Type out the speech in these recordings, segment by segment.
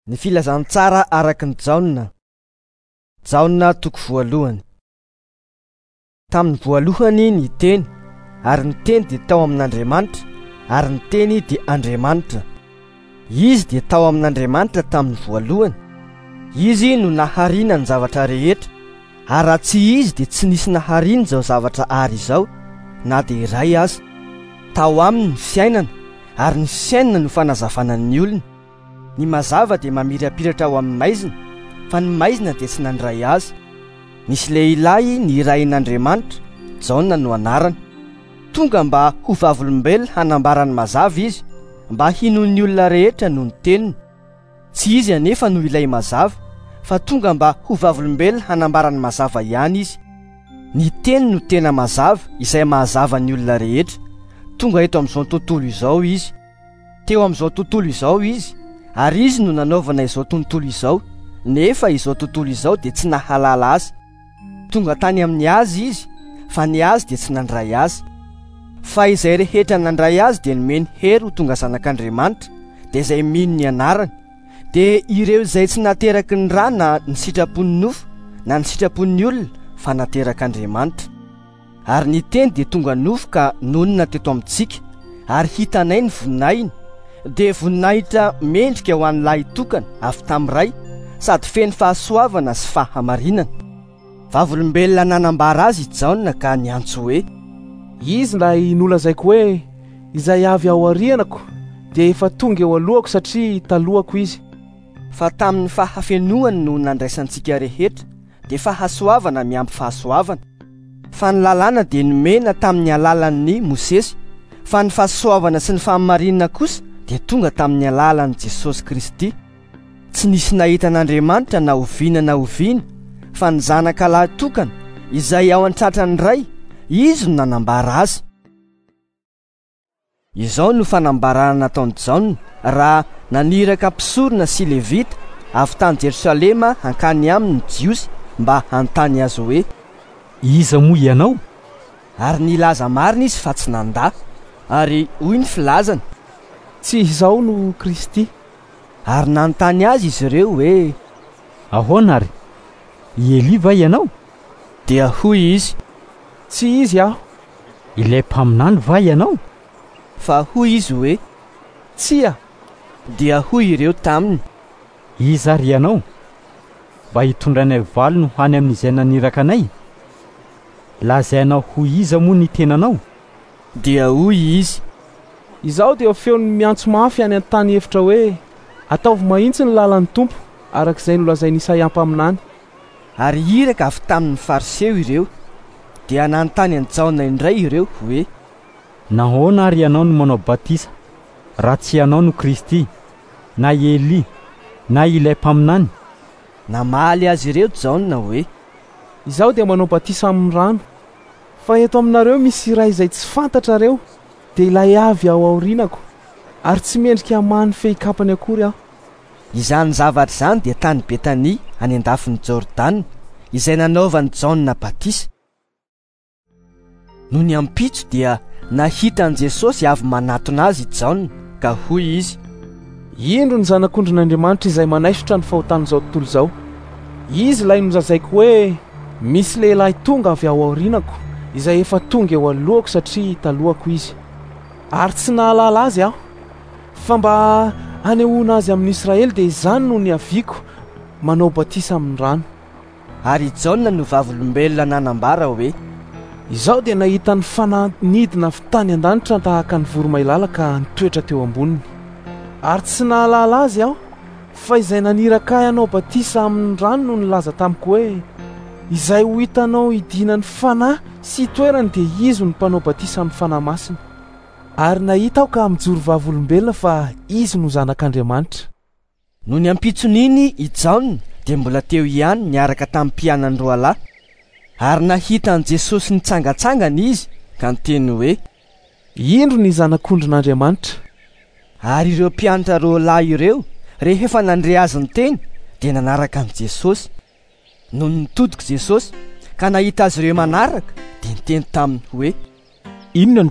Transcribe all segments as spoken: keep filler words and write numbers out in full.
Ny filazantsara araky ny Jaona. Jaona toko voalohany. Tamin'ny voalohany ny teny, ary ny teny dia tao amin'Andriamanitra, ary ny teny dia Andriamanitra. Izy dia tao amin'Andriamanitra tamin'ny voalohany. Izy no nahariana ny zavatra rehetra, ary raha tsy izy dia tsy nisy nahariana izao zavatra ary izao, na dia iray aza. Tao aminy ny fiainana, ary ny fiainana no fanazavana ny olona. Ny mazava dia mamirapiratra ao amin'ny maizina, fa ny maizina dia tsy nandray azy. Nisy lehilahy nirain'Andriamanitra, Jaona no anarany. Tonga mba ho vavolombelona hanambara ny mazava izy, mba hino ny olona rehetra no ny teniny. Tsy izy anefa no ilay mazava, fa tonga mba ho vavolombelona hanambara ny mazava ihany izy. Ny teny no tena mazava izay mahazava ny olona rehetra. Tonga eto amin'izao tontolo izao izy. Teo amin'izao tontolo izao izy, ary izy no nanaovana izao tontolo izao, nefa izao tontolo izao dia tsy nahalala azy. Tonga tany amin'ny azy izy, fa ny azy dia tsy nandray azy. Fa izay rehetra nandray azy dia nomeny hery ho tonga zanak'Andriamanitra, dia izay mino ny anarany. Dia ireo izay tsy nateraky ny ra na ny sitrapon'ny nofo na ny sitrapon'ny olona, fa naterak'Andriamanitra. Ary ny teny dia tonga nofo ka nonina teto amintsika, ary hitanay ny voninahiny, dia voninahitra mendrika ho an'lahy tokana avy tamin'iray, sady feno fahasoavana sy fahamarinana. Vavolombelona nanambara azy Jaona ka niantso hoe: izy lay nolazaiko hoe izay avy ao arianako dia efa tonga eo alohako satria talohako izy. Fa tamin'ny fahafenoany no nandraisantsika rehetra, dia fahasoavana miampy fahasoavana. Fa ny lalàna dia nomena tamin'ny alalan'ny Mosesy, fa ny fahasoavana sy ny fahamarinana kosa dia tonga tamin'ny alalan'i Jesosy Kristy. Tsy nisy nahita an'Andriamanitra na oviana na oviana, fa ny zanakalahy tokana izay ao an-tratrany iray, izy no nanambara azy. Izao no fanambarana nataon'i Jaona raha naniraka mpisorona sy Levita avy tany Jerosalema hankany aminy Jiosy mba hanontany azy hoe: iza moa ianao? Ary nilaza marina izy fa tsy nandà. Ary hoy ny filazany: tsy izao no Kristy. Ary nanontany azy izy ireo hoe: ahoana ary? I Elia va ianao? Dia hoy izy: tsy izy aho. Ilay mpaminany va ianao? Fa hoy izy hoe: tsia. Dia hoy ireo taminy: iza ary ianao? Mba hitondranay valo no hany amin'izay naniraka anay? Lazainao ho iza moa ny tenanao? Dia hoy izy: izaho dia feony miantso mafy any an-tany hevitra hoe ataovy mahitsy ny lalan'ny Tompo, arak'izay nolazain'i Isaia mpaminany. Ary iraka avy tamin'ny fariseo ireo, dia nanontany an'i Jaona indray ireo hoe: nahoana ary ianao no manao batisa, raha tsy ianao no Kristy, na Elia, na ilay mpaminany? Namaly azy ireo Jaona hoe: izaho dia manao batisa amin'ny rano, fa eto aminareo misy iray izay tsy fantatrareo, dia ilay avy ao aorianako, ary tsy mendrika mahany fehikapany akory aho. Izany zavatra izany dia tany Betania any andafin'ny Jordana, izay nanaovan'i Jaona batisa. No ny ampitso dia nahitan'i Jesosy avy manatona azy Jaona, ka hoy izy: indro ny zanak'ondrin'Andriamanitra izay manaisotra ny fahotan'izao tontolo izao. Izy lay nozazaiko hoe misy lehilahy tonga avy ao aorianako, izay efa tonga eo alohako satria talohako izy. Ary tsy nahalala azy aho, fa mba hanehoana azy amin'ny Israely dia izany no ny aviako manao batisa amin'ny rano. Ary Jaona no vavolombelona nanambara hoe: izaho dia nahita ny fananidina avy tany an-danitra tahaka ny voromailala ka nitoetra teo amboniny. Ary tsy nahalala azy aho, fa izay naniraka ahy hanao batisa amin'ny rano no nilaza tamiko hoe izay ho hitanao idina ny fanahy sy toerany dia izy no mpanao batisa amin'ny fanahy masina. Ary nahita aho ka mijoro vavolombelona fa izy no zanak'Andriamanitra. No ny ampitson'iny i Jaona dia mbola teo ihany niaraka tamin'ny mpianany roa lahy, ary nahitan'i Jesosy nitsangatsangana izy ka niteny hoe: indro ny zanak'ondrin'Andriamanitra. Ary ireo mpianatra roa lahy ireo rehefa nandre azy ny teny dia nanaraka an'i Jesosy. No nitodika Jesosy ka nahita azy ireo manaraka dia niteny taminy hoe: inona no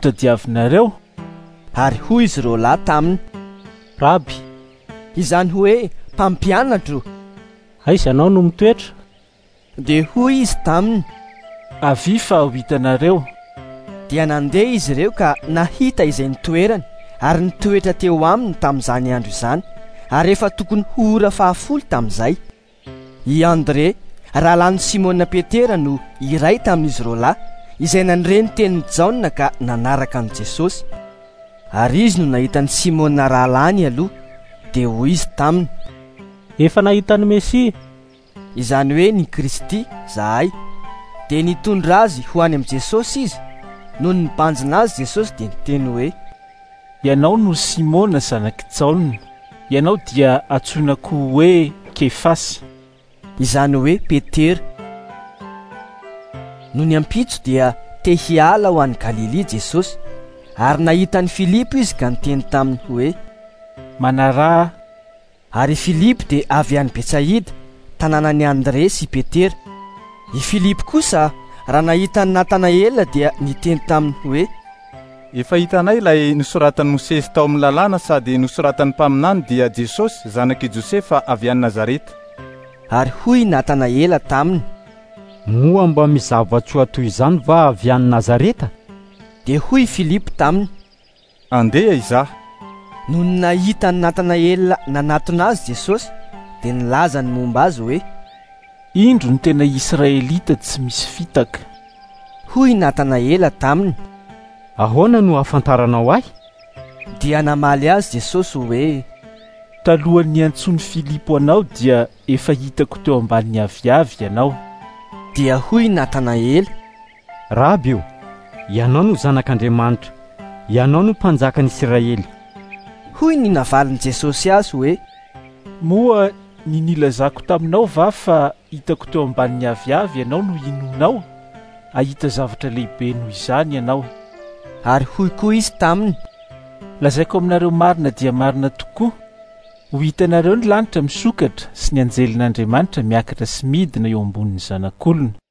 tadiavinareo? Ary hoy izy ireo lahy taminy: Raby. Izany hoe mpampianatro. Aiza anao no mitoetra? Dia hoy izy taminy, avy fa ho hitanareo. dia nandeha izy ireo ka nahita izay nitoerany ary nitoetra teo aminy tamin'izany andro izany, ary efa tokony ora fahafolo tamin'izay. I Andre, rahalany Simona Petera no iray tamin'izy roa lahy izay nanireny tenin'ny Jaona ka nanaraka an' Jesosy. Ary izy no nahitany Simona rahalany aloha, dia hoy izy taminy, efa nahitany Mesia, izany hoe ny Kristy zahay. Dia nitondra azy ho any amin'i Jesosy izy. Noho ny nibanjina azy Jesosy dia niteny hoe, ianao no Simona zanaky Jaona, ianao dia antsoina koa hoe Kefasy, izany hoe Petera. No ny ampitso dia te hiala ho any Galili Jesosy, ary nahitany Filipo izy ka niteny taminy hoe, manarà. Ary Filipo dia avy any Betsaida, tanànan'i Andre sy Petera. I Filipo kosa raha nahitany Natanaela dia niteny taminy hoe, efa hitanay ilay nosoratan'i Mosesy tao amin'ny lalàna sady nosoratan'ny mpaminany dia Jesosy zanaky Josefa avy any Nazareta. Ary hoy Natanaela taminy, moa mba mizava-tsoa toy izany va avy any Nazareta? dia hoy Filipo taminy, andeha izaho. no nahitany Natanaela nanatona azy Jesosy dia nilaza ny momba azy hoe, indro ny tena Israelita tsy misy fitaka. hoy Natanaela taminy, ahoana no ahafantaranao ahy? dia namaly azy Jesosy hoe, talohan'ny antsony Filipo anao dia efa hitako teo ambanin'ny aviavy ianao. dia hoy Natanaela, Rabi io, ianao no zanak'Andriamanitra, ianao no mpanjakan'i Israely. hoy ny navaliny Jesosy azy hoe, moa ny nilazako taminao va fa hitako teo ambanin'ny aviavy ianao no inonao? Ahita zavatra lehibe noho izany ianao. ary hoy koa izy taminy, lazaiko aminareo marina dia marina tokoa, ho hitanareo ny lanitra misokatra sy ny anjelin'Andriamanitra miakatra sy midina eo ambonin'ny zanak'olona.